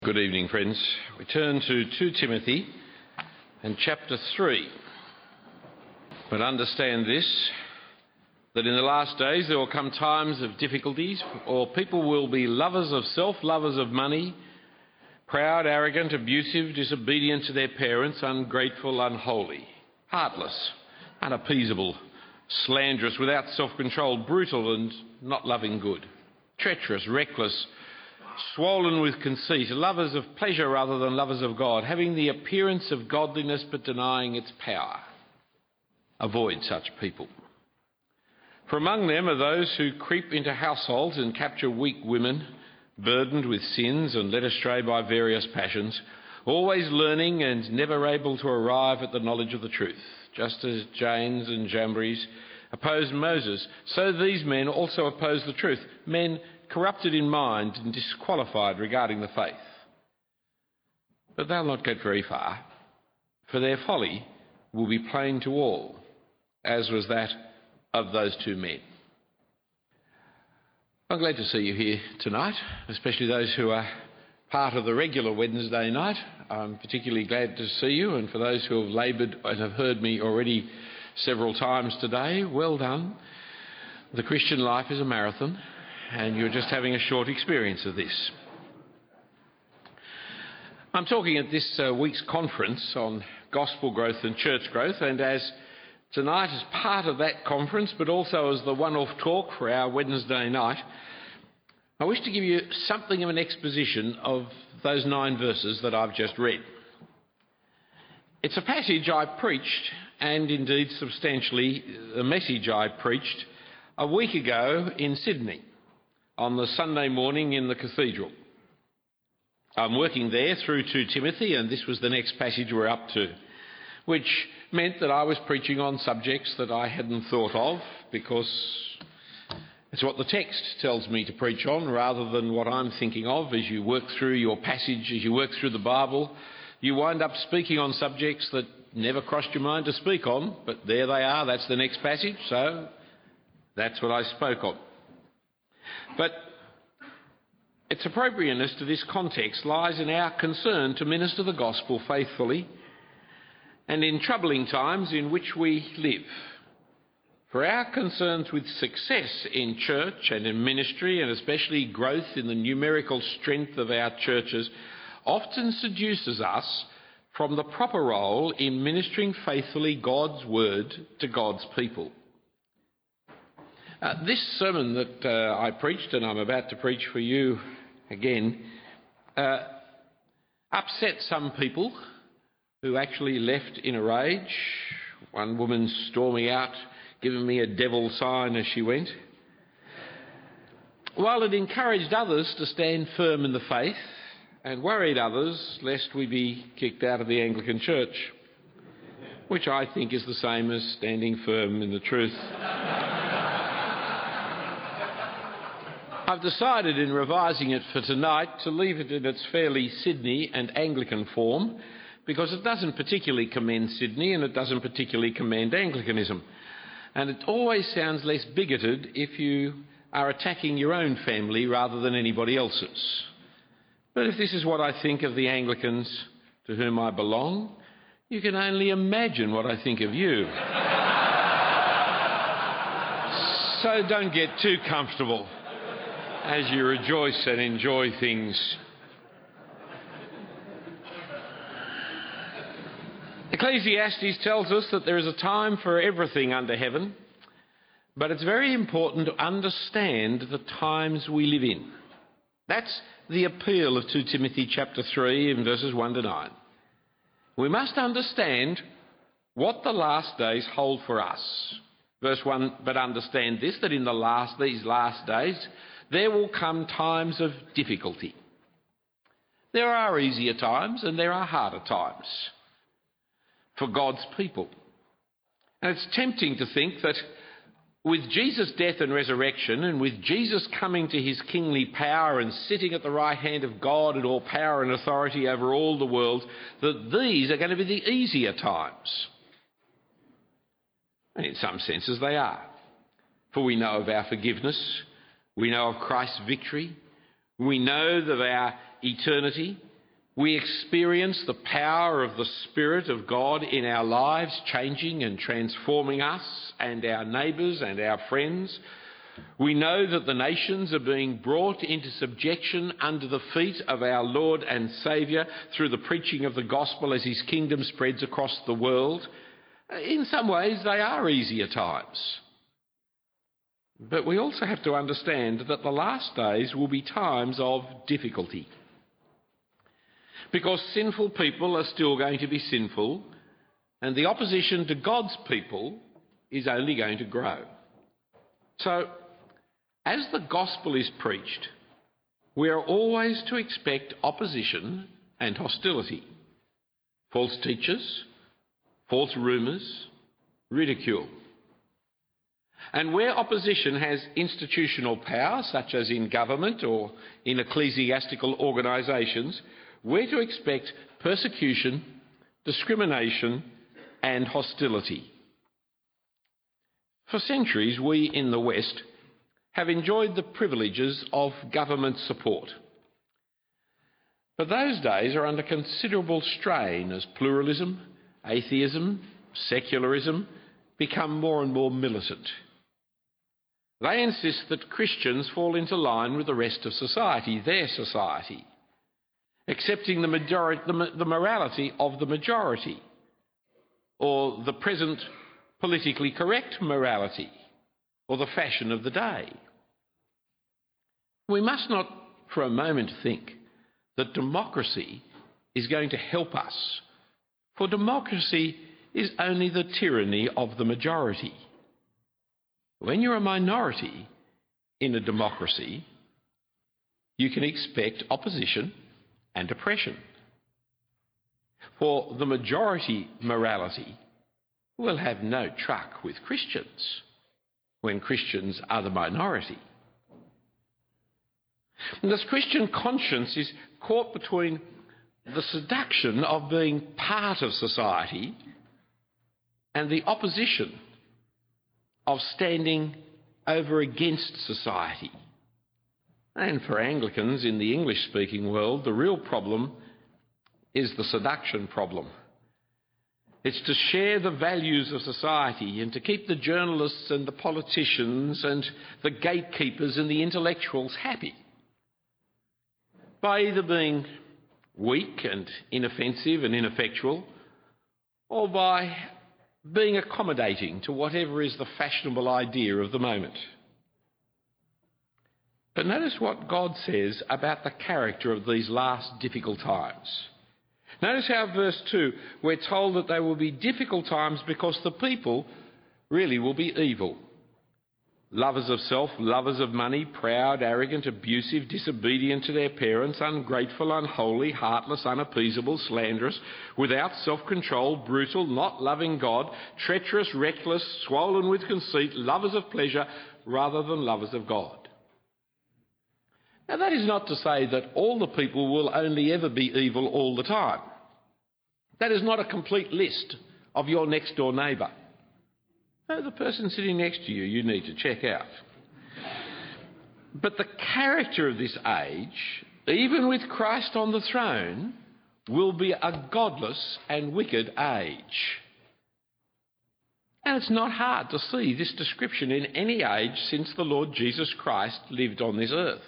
Good evening, friends. We turn to 2 Timothy and chapter 3. But understand this, that in the last days there will come times of difficulties, or people will be lovers of self, lovers of money, proud, arrogant, abusive, disobedient to their parents, ungrateful, unholy, heartless, unappeasable, slanderous, without self-control, brutal and not loving good, treacherous, reckless, swollen with conceit, lovers of pleasure rather than lovers of God, having the appearance of godliness but denying its power. Avoid such people. For among them are those who creep into households and capture weak women, burdened with sins and led astray by various passions, always learning and never able to arrive at the knowledge of the truth. Just as Jannes and Jambres opposed Moses, so these men also oppose the truth, men corrupted in mind and disqualified regarding the faith. But they'll not get very far, for their folly will be plain to all, as was that of those two men. I'm glad to see you here tonight, especially those who are part of the regular Wednesday night. I'm particularly glad to see you, and for those who have laboured and have heard me already several times today, well done. The Christian life is a marathon, and you're just having a short experience of this. I'm talking at this week's conference on gospel growth and church growth, and as tonight is part of that conference, but also as the one-off talk for our Wednesday night, I wish to give you something of an exposition of those 9 verses that I've just read. It's a passage I preached, and indeed substantially the message I preached a week ago in Sydney, on the Sunday morning in the cathedral. I'm working there through 2 Timothy, and this was the next passage we're up to, which meant that I was preaching on subjects that I hadn't thought of, because it's what the text tells me to preach on rather than what I'm thinking of. As you work through your passage, as you work through the Bible, you wind up speaking on subjects that never crossed your mind to speak on, but there they are, that's the next passage, so that's what I spoke on. But its appropriateness to this context lies in our concern to minister the gospel faithfully and in troubling times in which we live. For our concerns with success in church and in ministry, and especially growth in the numerical strength of our churches, often seduces us from the proper role in ministering faithfully God's word to God's people. This sermon that I preached, and I'm about to preach for you again, upset some people who actually left in a rage. One woman storming out, giving me a devil sign as she went. While it encouraged others to stand firm in the faith and worried others lest we be kicked out of the Anglican Church, which I think is the same as standing firm in the truth. I've decided in revising it for tonight to leave it in its fairly Sydney and Anglican form, because it doesn't particularly commend Sydney and it doesn't particularly commend Anglicanism. And it always sounds less bigoted if you are attacking your own family rather than anybody else's. But if this is what I think of the Anglicans to whom I belong, you can only imagine what I think of you. So don't get too comfortable as you rejoice and enjoy things. Ecclesiastes tells us that there is a time for everything under heaven, but it's very important to understand the times we live in. That's the appeal of 2 Timothy chapter 3 and verses 1 to 9. We must understand what the last days hold for us. Verse 1, but understand this, that in these last days there will come times of difficulty. There are easier times and there are harder times for God's people. And it's tempting to think that with Jesus' death and resurrection, and with Jesus coming to his kingly power and sitting at the right hand of God in all power and authority over all the world, that these are going to be the easier times. And in some senses they are. For we know of our forgiveness, we know of Christ's victory, we know of our eternity, We experience the power of the Spirit of God in our lives, changing and transforming us and our neighbours and our friends. We know that the nations are being brought into subjection under the feet of our Lord and Saviour through the preaching of the gospel as his kingdom spreads across the world. In some ways, they are easier times. But we also have to understand that the last days will be times of difficulty. Because sinful people are still going to be sinful, and the opposition to God's people is only going to grow. So, as the gospel is preached, we are always to expect opposition and hostility, false teachers, false rumours, ridicule. And where opposition has institutional power, such as in government or in ecclesiastical organisations, we're to expect persecution, discrimination and hostility. For centuries, we in the West have enjoyed the privileges of government support. But those days are under considerable strain as pluralism, atheism, secularism become more and more militant. They insist that Christians fall into line with the rest of society, their society, accepting the morality of the majority, or the present politically correct morality, or the fashion of the day. We must not for a moment think that democracy is going to help us, for democracy is only the tyranny of the majority. When you're a minority in a democracy, you can expect opposition and oppression. For the majority morality will have no truck with Christians when Christians are the minority. And this Christian conscience is caught between the seduction of being part of society and the opposition of standing over against society. And for Anglicans in the English-speaking world, the real problem is the seduction problem. It's to share the values of society and to keep the journalists and the politicians and the gatekeepers and the intellectuals happy by either being weak and inoffensive and ineffectual, or by being accommodating to whatever is the fashionable idea of the moment. But notice what God says about the character of these last difficult times. Notice how verse 2, we're told that they will be difficult times because the people really will be evil. Lovers of self, lovers of money, proud, arrogant, abusive, disobedient to their parents, ungrateful, unholy, heartless, unappeasable, slanderous, without self-control, brutal, not loving God, treacherous, reckless, swollen with conceit, lovers of pleasure rather than lovers of God. Now that is not to say that all the people will only ever be evil all the time. That is not a complete list of your next door neighbour. No, the person sitting next to you, you need to check out. But the character of this age, even with Christ on the throne, will be a godless and wicked age. And it's not hard to see this description in any age since the Lord Jesus Christ lived on this earth.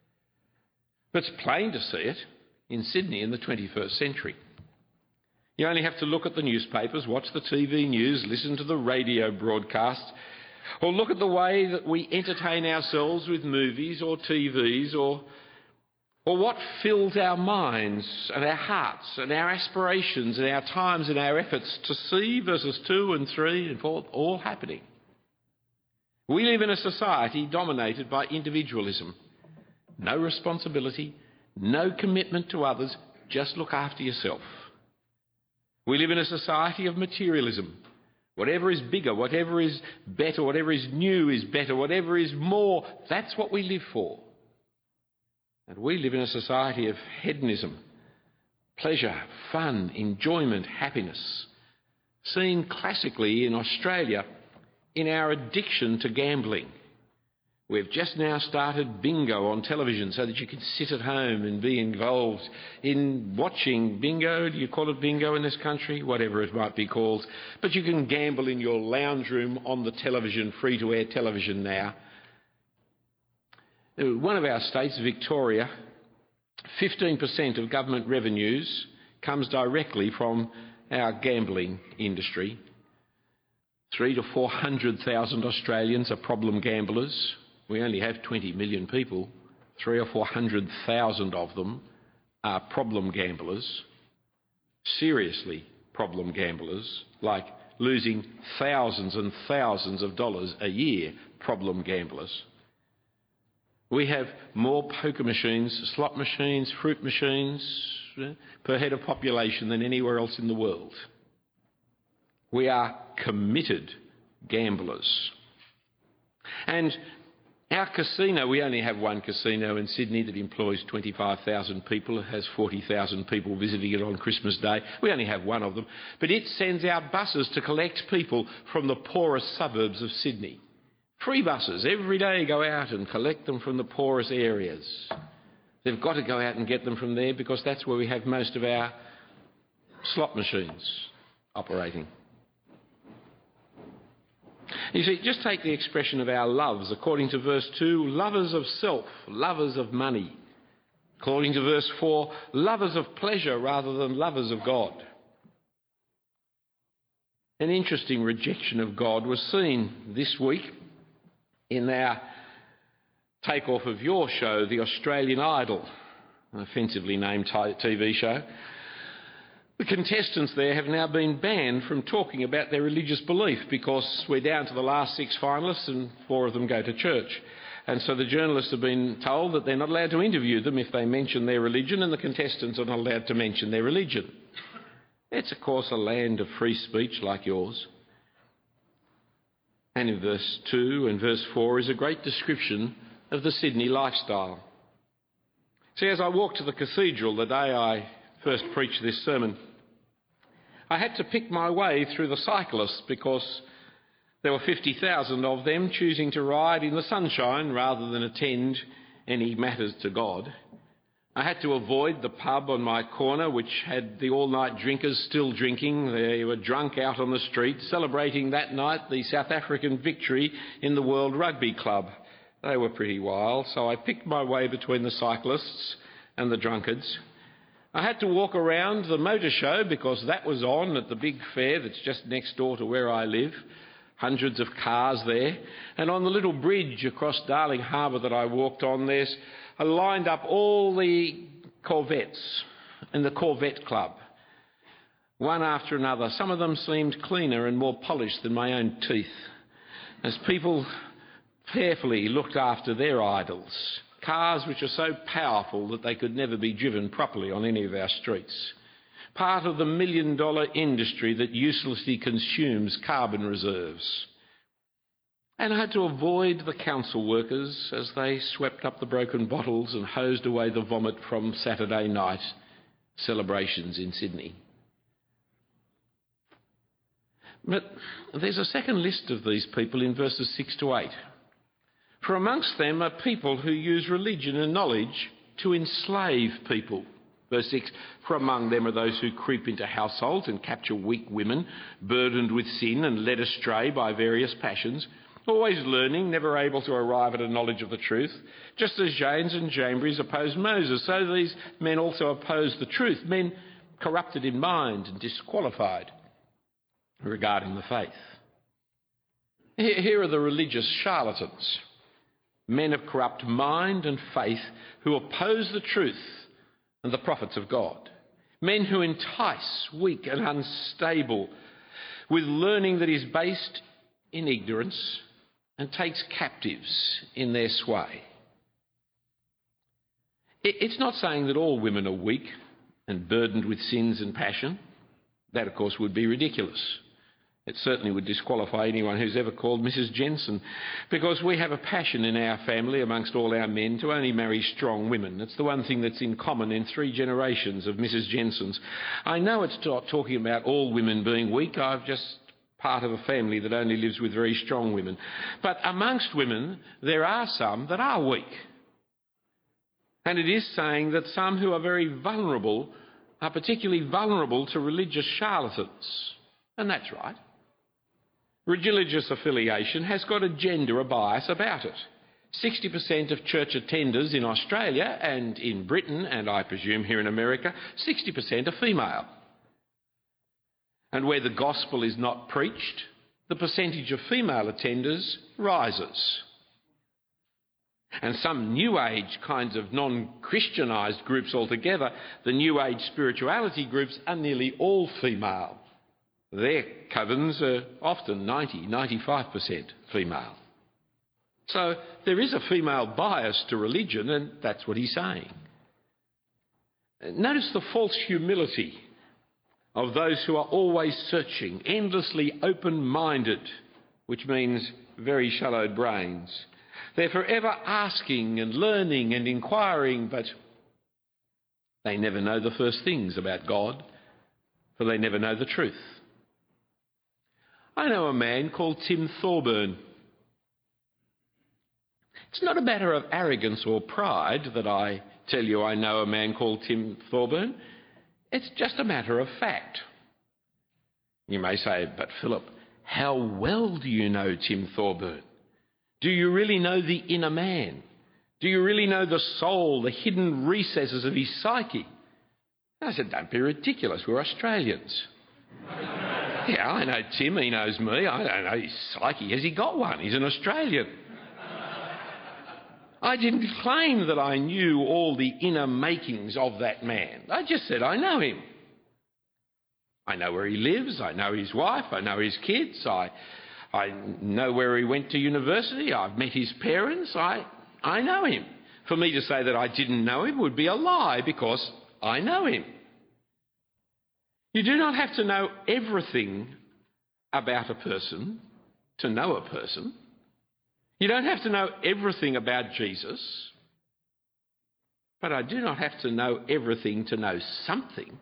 But it's plain to see it in Sydney in the 21st century. You only have to look at the newspapers, watch the TV news, listen to the radio broadcasts, or look at the way that we entertain ourselves with movies or TVs, or what fills our minds and our hearts and our aspirations and our times and our efforts to see verses 2 and 3 and 4 all happening. We live in a society dominated by individualism. No responsibility, no commitment to others, just look after yourself. We live in a society of materialism. Whatever is bigger, whatever is better, whatever is new is better, whatever is more, that's what we live for. And we live in a society of hedonism, pleasure, fun, enjoyment, happiness, seen classically in Australia in our addiction to gambling, We've just now started bingo on television so that you can sit at home and be involved in watching bingo. Do you call it bingo in this country? Whatever it might be called. But you can gamble in your lounge room on the television, free-to-air television now. One of our states, Victoria, 15% of government revenues comes directly from our gambling industry. 300,000 to 400,000 Australians are problem gamblers. We only have 20 million people. 300,000 or 400,000 of them are problem gamblers, seriously problem gamblers, like losing thousands and thousands of dollars a year, problem gamblers. We have more poker machines, slot machines, fruit machines per head of population than anywhere else in the world. We are committed gamblers. And our casino, we only have one casino in Sydney that employs 25,000 people. It has 40,000 people visiting it on Christmas Day. We only have one of them. But it sends out buses to collect people from the poorest suburbs of Sydney. Free buses every day go out and collect them from the poorest areas. They've got to go out and get them from there because that's where we have most of our slot machines operating. You see, just take the expression of our loves. According to verse 2, lovers of self, lovers of money. According to verse 4, lovers of pleasure rather than lovers of God. An interesting rejection of God was seen this week in our takeoff of your show, The Australian Idol, an offensively named TV show. The contestants there have now been banned from talking about their religious belief because we're down to the last 6 finalists and 4 of them go to church. And so the journalists have been told that they're not allowed to interview them if they mention their religion, and the contestants are not allowed to mention their religion. It's, of course, a land of free speech like yours. And in verse 2 and verse 4 is a great description of the Sydney lifestyle. See, as I walked to the cathedral the day I first preached this sermon, I had to pick my way through the cyclists because there were 50,000 of them choosing to ride in the sunshine rather than attend any matters to God. I had to avoid the pub on my corner, which had the all-night drinkers still drinking. They were drunk out on the street, celebrating that night the South African victory in the World Rugby Club. They were pretty wild, so I picked my way between the cyclists and the drunkards. I had to walk around the motor show because that was on at the big fair that's just next door to where I live. Hundreds of cars there. And on the little bridge across Darling Harbour that I walked on, I lined up all the Corvettes in the Corvette Club, one after another. Some of them seemed cleaner and more polished than my own teeth, as people carefully looked after their idols. Cars which are so powerful that they could never be driven properly on any of our streets. Part of the million-dollar industry that uselessly consumes carbon reserves. And I had to avoid the council workers as they swept up the broken bottles and hosed away the vomit from Saturday night celebrations in Sydney. But there's a second list of these people in verses 6 to 8. For amongst them are people who use religion and knowledge to enslave people. Verse 6, for among them are those who creep into households and capture weak women, burdened with sin and led astray by various passions, always learning, never able to arrive at a knowledge of the truth. Just as Jannes and Jambres opposed Moses, so these men also oppose the truth, men corrupted in mind and disqualified regarding the faith. Here are the religious charlatans. Men of corrupt mind and faith who oppose the truth and the prophets of God. Men who entice weak and unstable with learning that is based in ignorance and takes captives in their sway. It's not saying that all women are weak and burdened with sins and passion. That, of course, would be ridiculous. It certainly would disqualify anyone who's ever called Mrs. Jensen, because we have a passion in our family amongst all our men to only marry strong women. It's the one thing that's in common in 3 generations of Mrs. Jensens. I know it's not talking about all women being weak. I've just part of a family that only lives with very strong women. But amongst women, there are some that are weak. And it is saying that some who are very vulnerable are particularly vulnerable to religious charlatans. And that's right. Religious affiliation has got a gender bias about it. 60% of church attenders in Australia and in Britain, and I presume here in America, 60% are female. And where the gospel is not preached, the percentage of female attenders rises. And some New Age kinds of non-Christianised groups altogether, the New Age spirituality groups, are nearly all female. Their covens are often 95% female. So there is a female bias to religion, and that's what he's saying. Notice the false humility of those who are always searching, endlessly open-minded, which means very shallow brains. They're forever asking and learning and inquiring, but they never know the first things about God, for they never know the truth. I know a man called Tim Thorburn. It's not a matter of arrogance or pride that I tell you I know a man called Tim Thorburn. It's just a matter of fact. You may say, but Philip, how well do you know Tim Thorburn? Do you really know the inner man? Do you really know the soul, the hidden recesses of his psyche? And I said, don't be ridiculous, we're Australians. Yeah, I know Tim, he knows me, I don't know his psyche. Has he got one? He's an Australian. I didn't claim that I knew all the inner makings of that man. I just said I know him. I know where he lives, I know his wife, I know his kids, I know where he went to university, I've met his parents, I know him. For me to say that I didn't know him would be a lie, because I know him. You do not have to know everything about a person to know a person. You don't have to know everything about Jesus, but I do not have to know everything to know something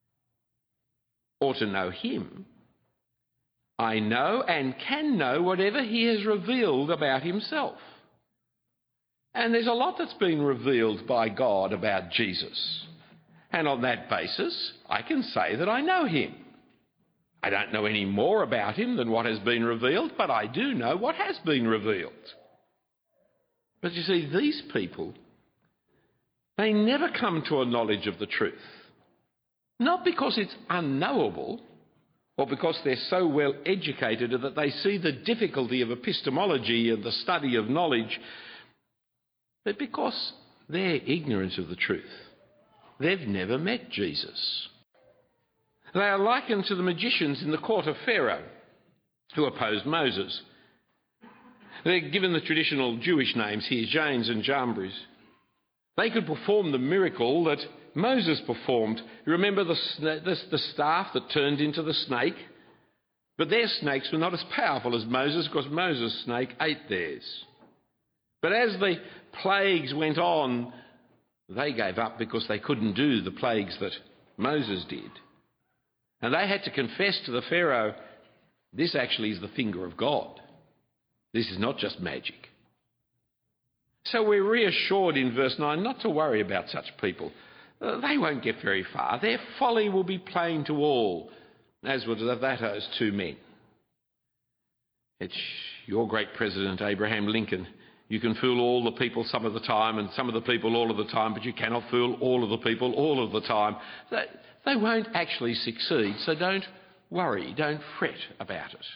or to know him. I know and can know whatever he has revealed about himself. And there's a lot that's been revealed by God about Jesus. And on that basis, I can say that I know him. I don't know any more about him than what has been revealed, but I do know what has been revealed. But you see, these people, they never come to a knowledge of the truth. Not because it's unknowable, or because they're so well educated that they see the difficulty of epistemology and the study of knowledge, but because they're ignorant of the truth. They've never met Jesus. They are likened to the magicians in the court of Pharaoh who opposed Moses. They're given the traditional Jewish names here, Jannes and Jambres. They could perform the miracle that Moses performed. You remember the staff that turned into the snake? But their snakes were not as powerful as Moses, because Moses' snake ate theirs. But as the plagues went on, they gave up because they couldn't do the plagues that Moses did. And they had to confess to the Pharaoh, this actually is the finger of God. This is not just magic. So we're reassured in verse 9 not to worry about such people. They won't get very far. Their folly will be plain to all, as were those two men. It's your great president, Abraham Lincoln. You can fool all the people some of the time and some of the people all of the time, but you cannot fool all of the people all of the time. They won't actually succeed, so don't worry, don't fret about it.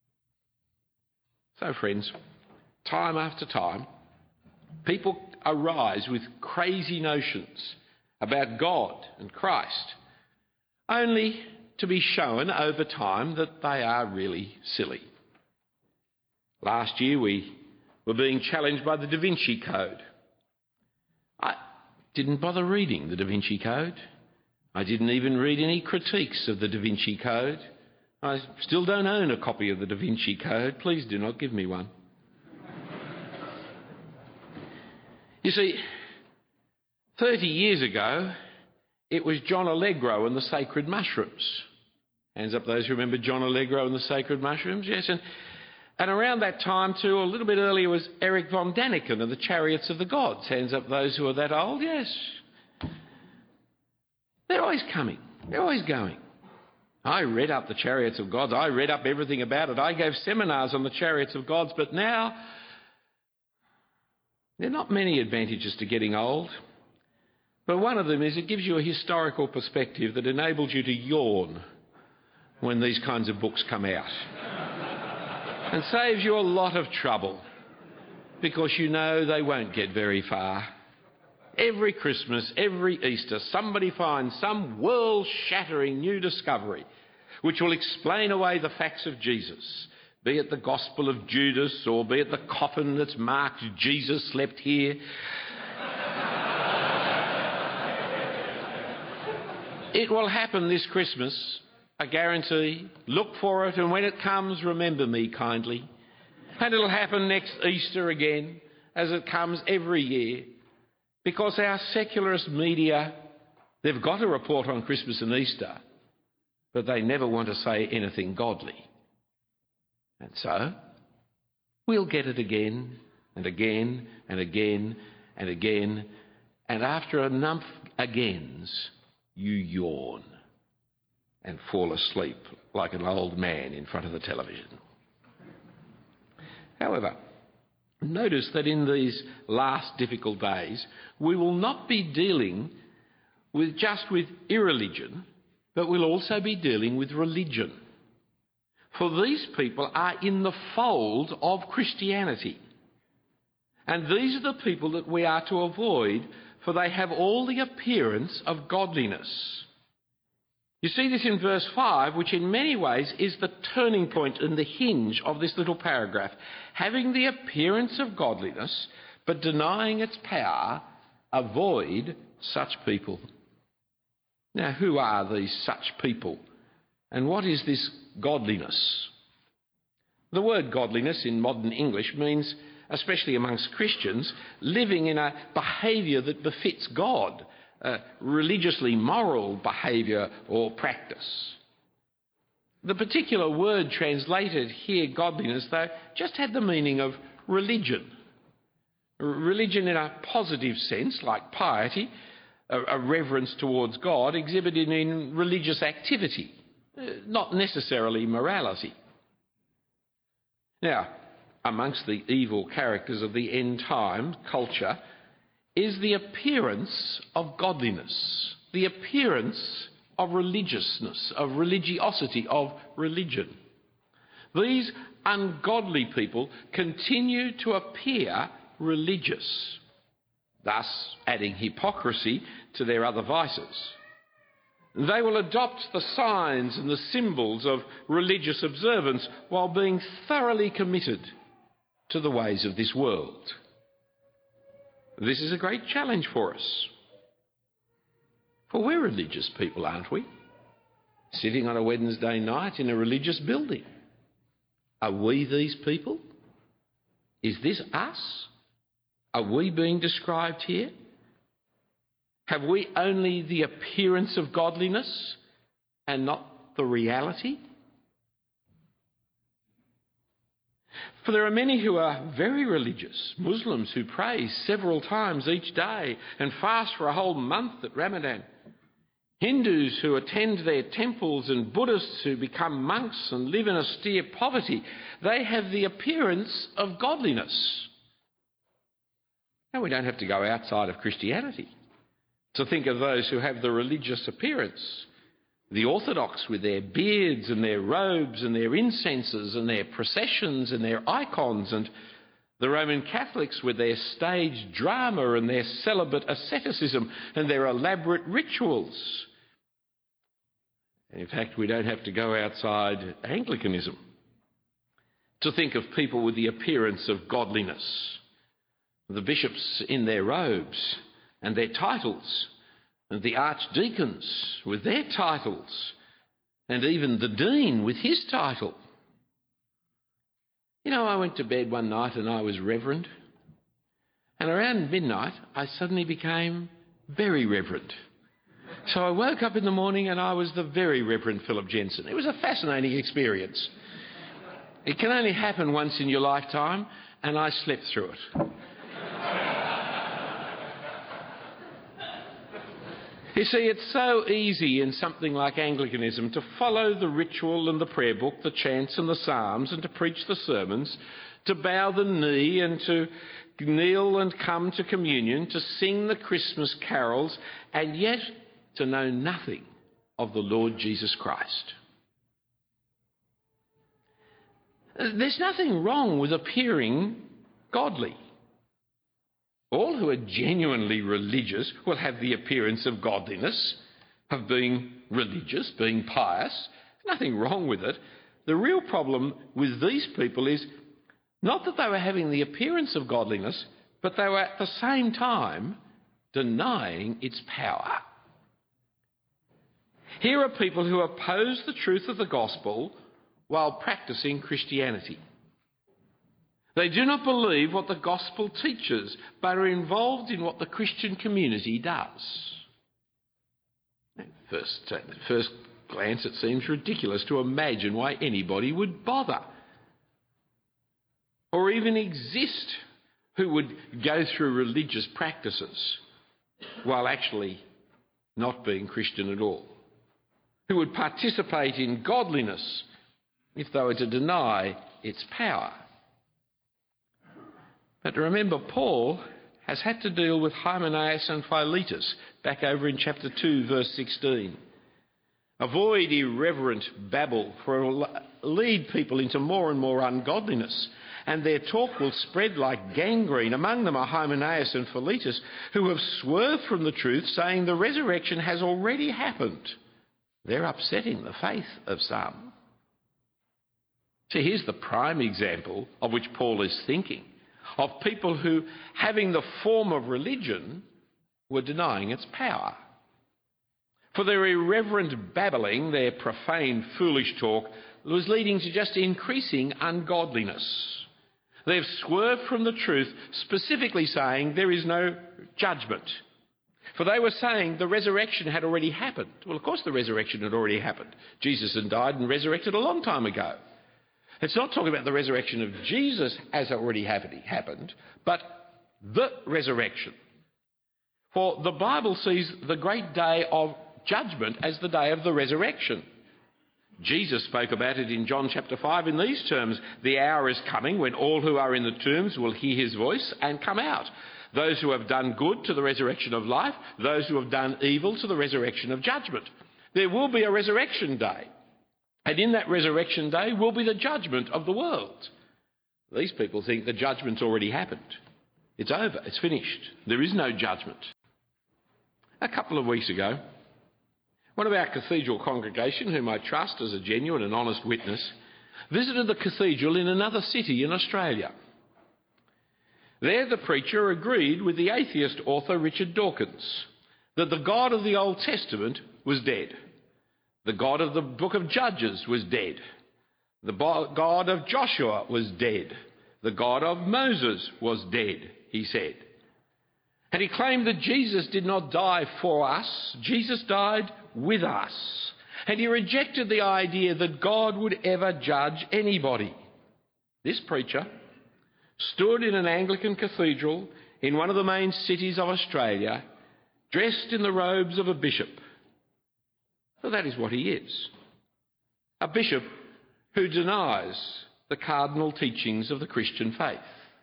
So friends, time after time, people arise with crazy notions about God and Christ, only to be shown over time that they are really silly. Last year we were being challenged by the Da Vinci Code. I didn't bother reading the Da Vinci Code. I didn't even read any critiques of the Da Vinci Code. I still don't own a copy of the Da Vinci Code. Please do not give me one. You see, 30 years ago, it was John Allegro and the Sacred Mushrooms. Hands up those who remember John Allegro and the Sacred Mushrooms. Yes, and around that time too, a little bit earlier, was Erich von Däniken and the Chariots of the Gods. Hands up those who are that old. Yes. They're always coming. They're always going. I read up the Chariots of Gods. I read up everything about it. I gave seminars on the Chariots of Gods. But now, there are not many advantages to getting old. But one of them is it gives you a historical perspective that enables you to yawn when these kinds of books come out. And saves you a lot of trouble, because you know they won't get very far. Every Christmas, every Easter, somebody finds some world-shattering new discovery which will explain away the facts of Jesus, be it the Gospel of Judas or be it the coffin that's marked Jesus slept here. It will happen this Christmas, I guarantee. Look for it, and when it comes, remember me kindly. And it'll happen next Easter again, as it comes every year. Because our secularist media, they've got a report on Christmas and Easter, but they never want to say anything godly. And so, we'll get it again and again and again and again, and after enough agains, you yawn and fall asleep like an old man in front of the television. However, notice that in these last difficult days, we will not be dealing just with irreligion, but we'll also be dealing with religion. For these people are in the fold of Christianity. And these are the people that we are to avoid, for they have all the appearance of godliness. You see this in verse 5, which in many ways is the turning point and the hinge of this little paragraph. Having the appearance of godliness, but denying its power, avoid such people. Now, who are these such people? And what is this godliness? The word godliness in modern English means, especially amongst Christians, living in a behaviour that befits God. Religiously moral behaviour or practice. The particular word translated here, godliness, though, just had the meaning of religion. Religion in a positive sense, like piety, a reverence towards God, exhibited in religious activity, not necessarily morality. Now, amongst the evil characters of the end-time culture is the appearance of godliness, the appearance of religiousness, of religiosity, of religion. These ungodly people continue to appear religious, thus adding hypocrisy to their other vices. They will adopt the signs and the symbols of religious observance while being thoroughly committed to the ways of this world. This is a great challenge for us. For we're religious people, aren't we? Sitting on a Wednesday night in a religious building. Are we these people? Is this us? Are we being described here? Have we only the appearance of godliness and not the reality? For there are many who are very religious, Muslims who pray several times each day and fast for a whole month at Ramadan, Hindus who attend their temples and Buddhists who become monks and live in austere poverty. They have the appearance of godliness. Now, we don't have to go outside of Christianity to think of those who have the religious appearance. The Orthodox with their beards and their robes and their incenses and their processions and their icons, and the Roman Catholics with their stage drama and their celibate asceticism and their elaborate rituals. In fact, we don't have to go outside Anglicanism to think of people with the appearance of godliness. The bishops in their robes and their titles, and the archdeacons with their titles, and even the dean with his title. You know, I went to bed one night and I was reverend, and around midnight I suddenly became very reverend. So I woke up in the morning and I was the very Reverend Philip Jensen. It was a fascinating experience. It can only happen once in your lifetime, and I slept through it. You see, it's so easy in something like Anglicanism to follow the ritual and the prayer book, the chants and the psalms, and to preach the sermons, to bow the knee and to kneel and come to communion, to sing the Christmas carols, and yet to know nothing of the Lord Jesus Christ. There's nothing wrong with appearing godly. All who are genuinely religious will have the appearance of godliness, of being religious, being pious. There's nothing wrong with it. The real problem with these people is not that they were having the appearance of godliness, but they were at the same time denying its power. Here are people who oppose the truth of the gospel while practicing Christianity. They do not believe what the gospel teaches, but are involved in what the Christian community does. At first glance, it seems ridiculous to imagine why anybody would bother or even exist who would go through religious practices while actually not being Christian at all, who would participate in godliness if they were to deny its power. But remember, Paul has had to deal with Hymenaeus and Philetus back over in chapter 2, verse 16. Avoid irreverent babble, for it will lead people into more and more ungodliness, and their talk will spread like gangrene. Among them are Hymenaeus and Philetus, who have swerved from the truth, saying the resurrection has already happened. They're upsetting the faith of some. See, here's the prime example of which Paul is thinking, of people who, having the form of religion, were denying its power. For their irreverent babbling, their profane, foolish talk, was leading to just increasing ungodliness. They've swerved from the truth, specifically saying there is no judgment. For they were saying the resurrection had already happened. Well, of course the resurrection had already happened. Jesus had died and resurrected a long time ago. It's not talking about the resurrection of Jesus as already happened, but the resurrection. For the Bible sees the great day of judgment as the day of the resurrection. Jesus spoke about it in John chapter 5 in these terms: "The hour is coming when all who are in the tombs will hear his voice and come out. Those who have done good to the resurrection of life, those who have done evil to the resurrection of judgment." There will be a resurrection day. And in that resurrection day will be the judgment of the world. These people think the judgment's already happened. It's over. It's finished. There is no judgment. A couple of weeks ago, one of our cathedral congregation, whom I trust as a genuine and honest witness, visited the cathedral in another city in Australia. There the preacher agreed with the atheist author Richard Dawkins that the God of the Old Testament was dead. The God of the book of Judges was dead. The God of Joshua was dead. The God of Moses was dead, he said. And he claimed that Jesus did not die for us. Jesus died with us. And he rejected the idea that God would ever judge anybody. This preacher stood in an Anglican cathedral in one of the main cities of Australia, dressed in the robes of a bishop. So that is what he is. A bishop who denies the cardinal teachings of the Christian faith.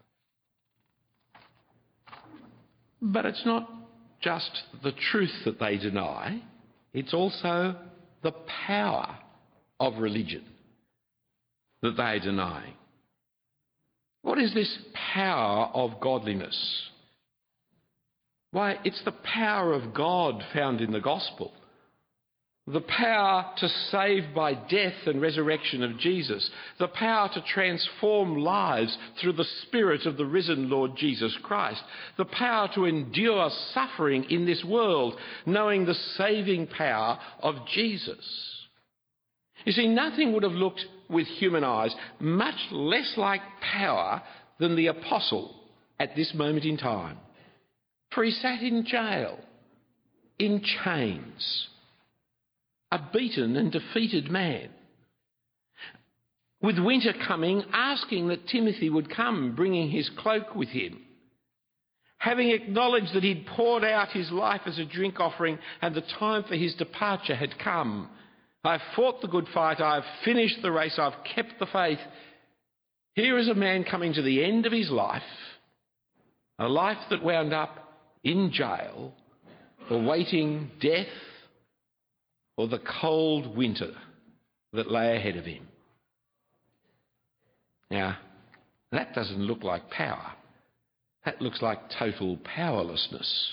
But it's not just the truth that they deny, it's also the power of religion that they are denying. What is this power of godliness? Why, it's the power of God found in the gospel. The power to save by death and resurrection of Jesus. The power to transform lives through the Spirit of the risen Lord Jesus Christ. The power to endure suffering in this world, knowing the saving power of Jesus. You see, nothing would have looked with human eyes much less like power than the apostle at this moment in time. For he sat in jail. in chains, a beaten and defeated man. With winter coming, asking that Timothy would come, bringing his cloak with him. Having acknowledged that he'd poured out his life as a drink offering and the time for his departure had come. I've fought the good fight, I've finished the race, I've kept the faith. Here is a man coming to the end of his life, a life that wound up in jail, awaiting death or the cold winter that lay ahead of him. Now, that doesn't look like power. That looks like total powerlessness.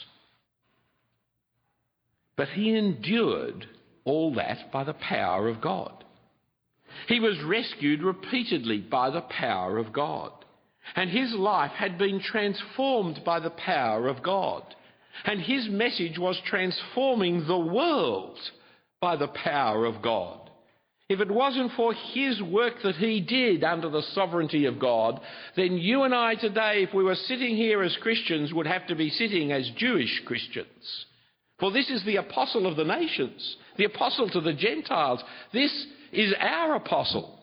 But he endured all that by the power of God. He was rescued repeatedly by the power of God. And his life had been transformed by the power of God. And his message was transforming the world by the power of God. If it wasn't for his work that he did under the sovereignty of God, then you and I today, if we were sitting here as Christians, would have to be sitting as Jewish Christians. For this is the apostle of the nations, the apostle to the Gentiles. This is our apostle.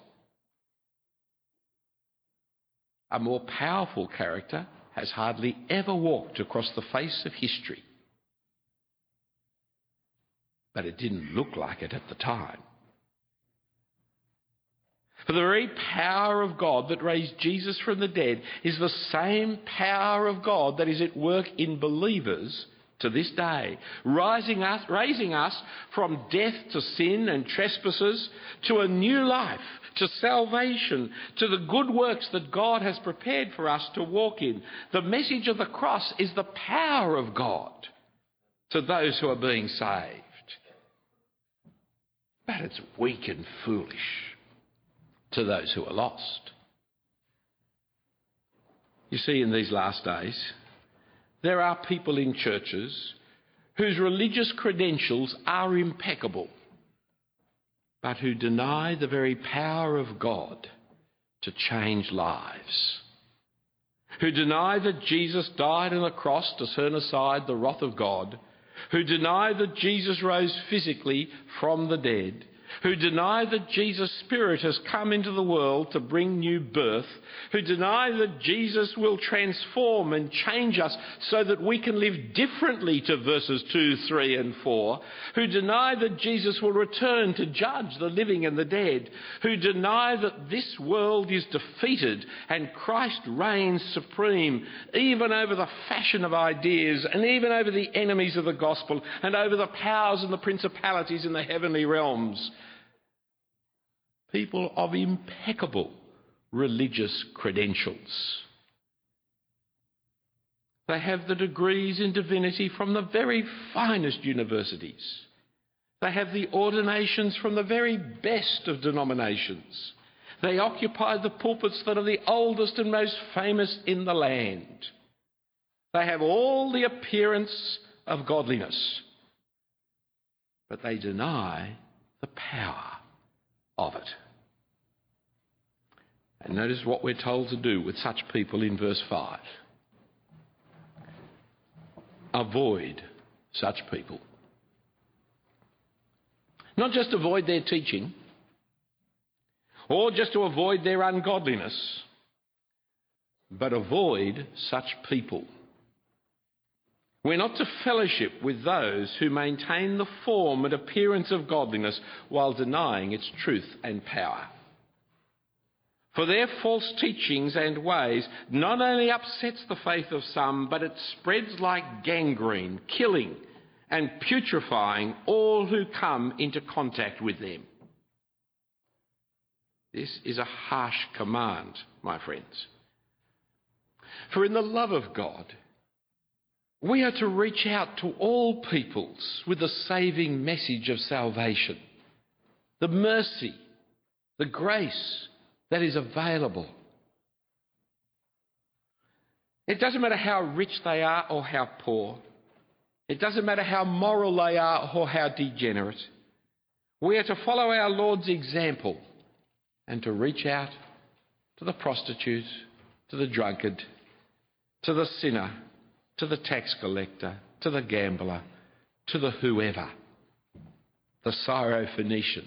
A more powerful character has hardly ever walked across the face of history. But it didn't look like it at the time. For the very power of God that raised Jesus from the dead is the same power of God that is at work in believers to this day, raising us from death to sin and trespasses to a new life, to salvation, to the good works that God has prepared for us to walk in. The message of the cross is the power of God to those who are being saved. But it's weak and foolish to those who are lost. You see, in these last days, there are people in churches whose religious credentials are impeccable, but who deny the very power of God to change lives, who deny that Jesus died on the cross to turn aside the wrath of God, who deny that Jesus rose physically from the dead, who deny that Jesus' Spirit has come into the world to bring new birth, who deny that Jesus will transform and change us so that we can live differently to verses 2, 3 and 4, who deny that Jesus will return to judge the living and the dead, who deny that this world is defeated and Christ reigns supreme, even over the fashion of ideas and even over the enemies of the gospel and over the powers and the principalities in the heavenly realms. People of impeccable religious credentials. They have the degrees in divinity from the very finest universities. They have the ordinations from the very best of denominations. They occupy the pulpits that are the oldest and most famous in the land. They have all the appearance of godliness, but they deny the power of it. And notice what we're told to do with such people in verse 5. Avoid such people. Not just avoid their teaching, or just to avoid their ungodliness, but avoid such people. We're not to fellowship with those who maintain the form and appearance of godliness while denying its truth and power. For their false teachings and ways not only upsets the faith of some, but it spreads like gangrene, killing and putrefying all who come into contact with them. This is a harsh command, my friends. For in the love of God, we are to reach out to all peoples with the saving message of salvation, the mercy, the grace that is available. It doesn't matter how rich they are or how poor. It doesn't matter how moral they are or how degenerate. We are to follow our Lord's example and to reach out to the prostitute, to the drunkard, to the sinner, to the tax collector, to the gambler, to the whoever, the Syrophoenician.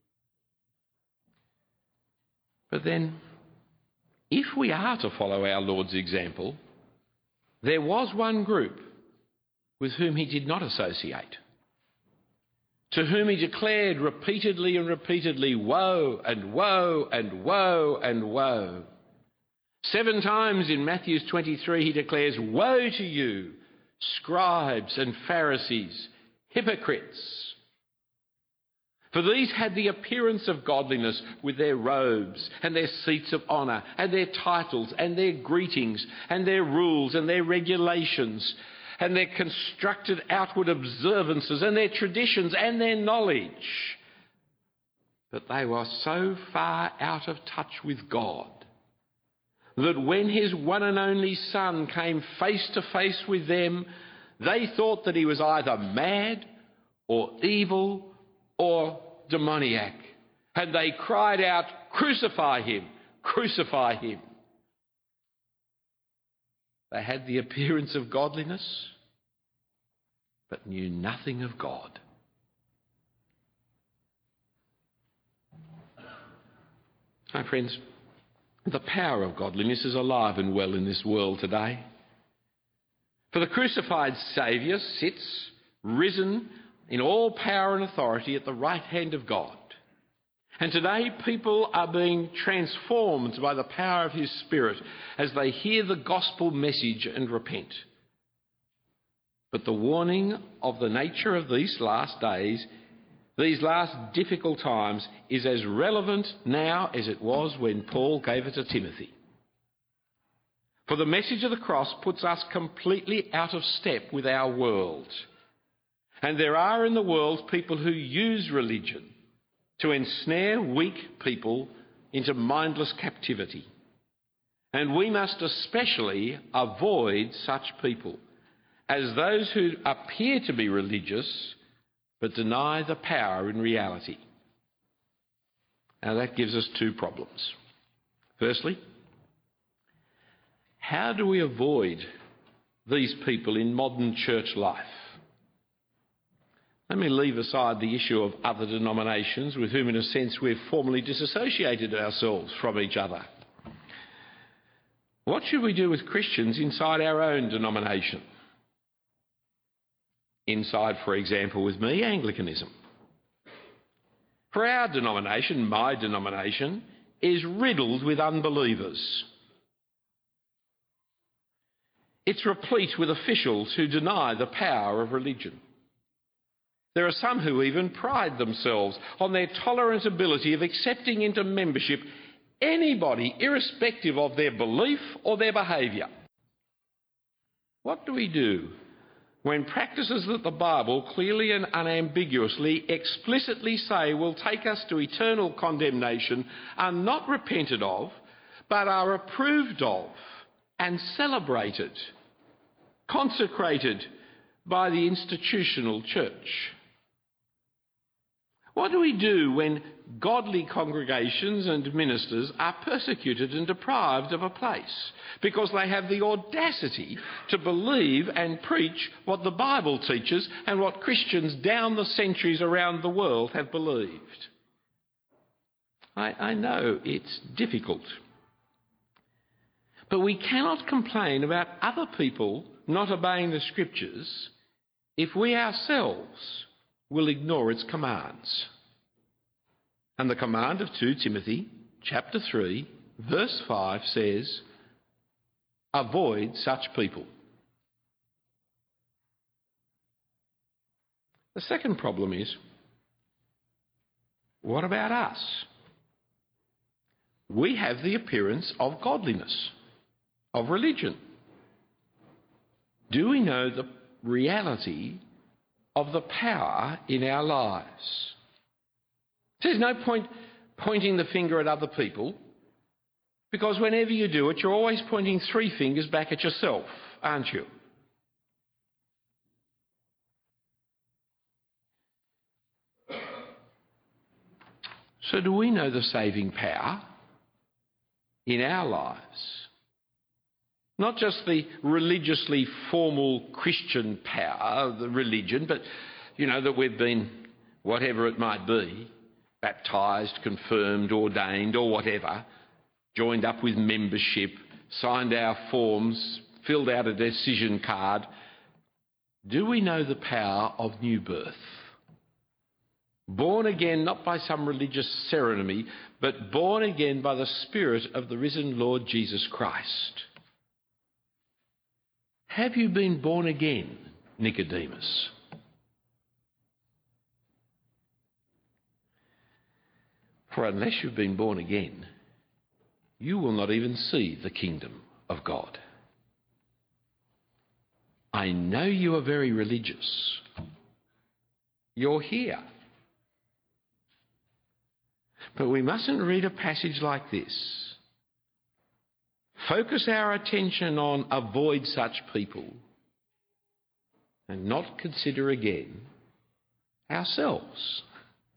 But then, if we are to follow our Lord's example, there was one group with whom he did not associate, to whom he declared repeatedly and repeatedly, woe and woe and woe and woe. 7 times in Matthew 23 he declares, woe to you, scribes and Pharisees, hypocrites! For these had the appearance of godliness with their robes and their seats of honour and their titles and their greetings and their rules and their regulations and their constructed outward observances and their traditions and their knowledge. But they were so far out of touch with God that when his one and only Son came face to face with them, they thought that he was either mad or evil or demoniac. And they cried out, crucify him, crucify him. They had the appearance of godliness, but knew nothing of God. My friends, the power of godliness is alive and well in this world today. For the crucified Saviour sits, risen in all power and authority at the right hand of God. And today people are being transformed by the power of his Spirit as they hear the gospel message and repent. But the warning of the nature of these last days, these last difficult times, is as relevant now as it was when Paul gave it to Timothy. For the message of the cross puts us completely out of step with our world. And there are in the world people who use religion to ensnare weak people into mindless captivity. And we must especially avoid such people as those who appear to be religious but deny the power in reality. Now that gives us 2 problems. Firstly, how do we avoid these people in modern church life? Let me leave aside the issue of other denominations with whom, in a sense, we've formally disassociated ourselves from each other. What should we do with Christians inside our own denomination? Inside, for example, with me, Anglicanism. For our denomination, my denomination, is riddled with unbelievers. It's replete with officials who deny the power of religion. There are some who even pride themselves on their tolerant ability of accepting into membership anybody, irrespective of their belief or their behaviour. What do we do when practices that the Bible clearly and unambiguously explicitly say will take us to eternal condemnation are not repented of, but are approved of and celebrated, consecrated by the institutional church? What do we do when godly congregations and ministers are persecuted and deprived of a place because they have the audacity to believe and preach what the Bible teaches and what Christians down the centuries around the world have believed? I know it's difficult, but we cannot complain about other people not obeying the Scriptures if we ourselves will ignore its commands. And the command of 2 Timothy chapter 3 verse 5 says, avoid such people. The second problem is, what about us? We have the appearance of godliness, of religion. Do we know the reality of the power in our lives? There's no point pointing the finger at other people, because whenever you do it, you're always pointing 3 fingers back at yourself, aren't you? So do we know the saving power in our lives? Not just the religiously formal Christian power, the religion, but, that we've been, whatever it might be, baptised, confirmed, ordained or whatever, joined up with membership, signed our forms, filled out a decision card. Do we know the power of new birth? Born again not by some religious ceremony, but born again by the Spirit of the risen Lord Jesus Christ. Have you been born again, Nicodemus? For unless you've been born again, you will not even see the kingdom of God. I know you are very religious. You're here. But we mustn't read a passage like this. Focus our attention on avoid such people and not consider again ourselves.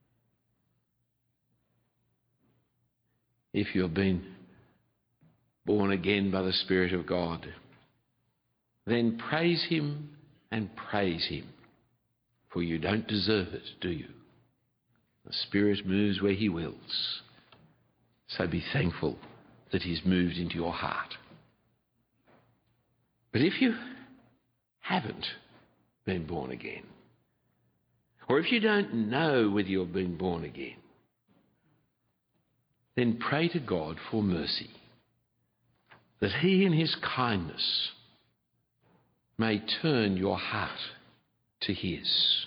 If you've been born again by the Spirit of God, then praise Him and praise Him, for you don't deserve it, do you? The Spirit moves where He wills, so be thankful that He's moved into your heart. But if you haven't been born again, or if you don't know whether you've been born again, then pray to God for mercy, that He in His kindness may turn your heart to His.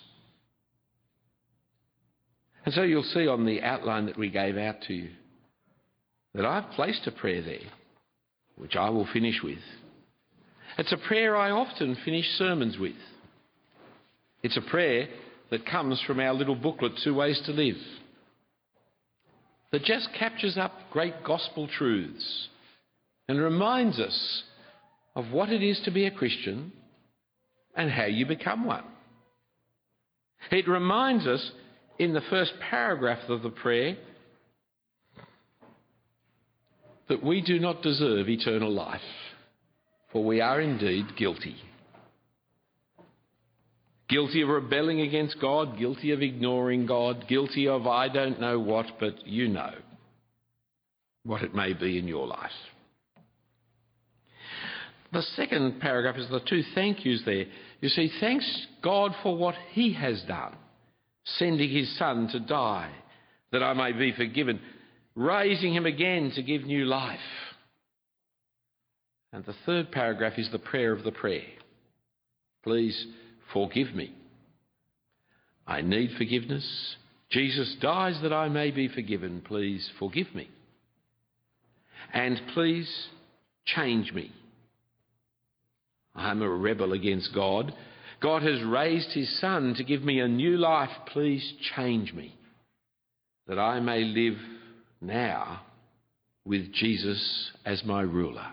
And so you'll see on the outline that we gave out to you that I've placed a prayer there, which I will finish with. It's a prayer I often finish sermons with. It's a prayer that comes from our little booklet, 2 Ways to Live, that just captures up great gospel truths and reminds us of what it is to be a Christian and how you become one. It reminds us in the first paragraph of the prayer that we do not deserve eternal life, for we are indeed guilty. Guilty of rebelling against God, guilty of ignoring God, guilty of I don't know what, but you know what it may be in your life. The second paragraph is the 2 thank yous there. You see, thanks God for what He has done, sending His Son to die that I may be forgiven, raising Him again to give new life. And the third paragraph is the prayer of the prayer. Please forgive me. I need forgiveness. Jesus dies that I may be forgiven. Please forgive me. And please change me. I'm a rebel against God. God has raised His Son to give me a new life. Please change me, that I may live now with Jesus as my ruler.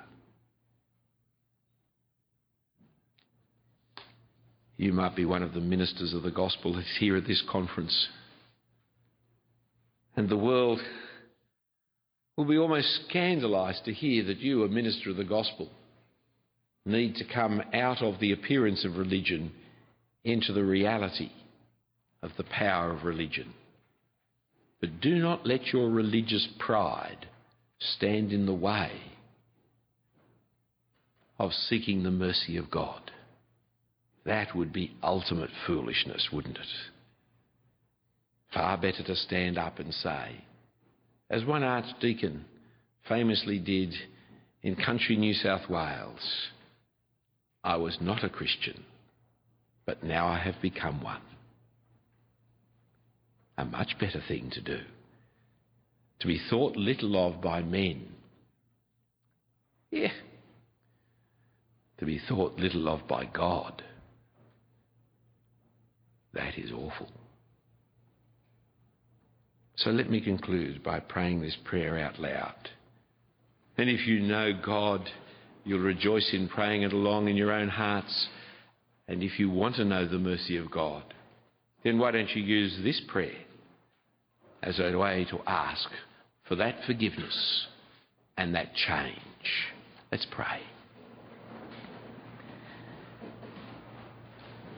You might be one of the ministers of the gospel that's here at this conference, and the world will be almost scandalised to hear that you, a minister of the gospel, need to come out of the appearance of religion into the reality of the power of religion. But do not let your religious pride stand in the way of seeking the mercy of God. That would be ultimate foolishness, wouldn't it? Far better to stand up and say, as one archdeacon famously did in country New South Wales, I was not a Christian, but now I have become one. A much better thing to do. To be thought little of by men. Yeah. To be thought little of by God. That is awful. So let me conclude by praying this prayer out loud. And if you know God, you'll rejoice in praying it along in your own hearts. And if you want to know the mercy of God, then why don't you use this prayer as a way to ask for that forgiveness and that change? Let's pray.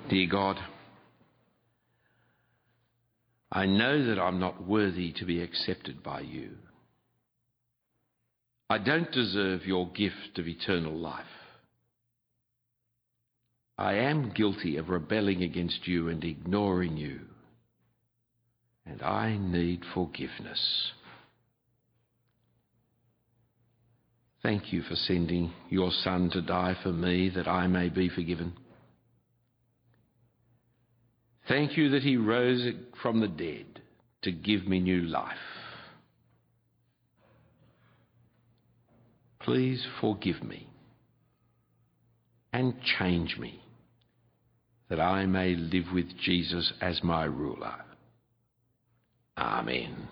Dear God, I know that I'm not worthy to be accepted by you. I don't deserve your gift of eternal life. I am guilty of rebelling against you and ignoring you, and I need forgiveness. Thank you for sending your Son to die for me that I may be forgiven. Thank you that he rose from the dead to give me new life. Please forgive me and change me that I may live with Jesus as my ruler. Amen.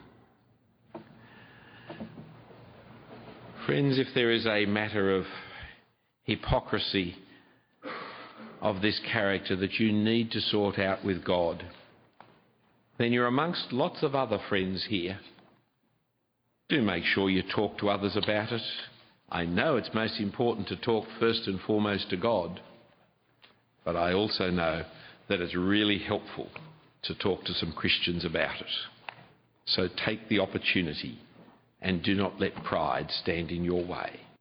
Friends, if there is a matter of hypocrisy of this character that you need to sort out with God, then you're amongst lots of other friends here. Do make sure you talk to others about it. I know it's most important to talk first and foremost to God, but I also know that it's really helpful to talk to some Christians about it. So take the opportunity and do not let pride stand in your way.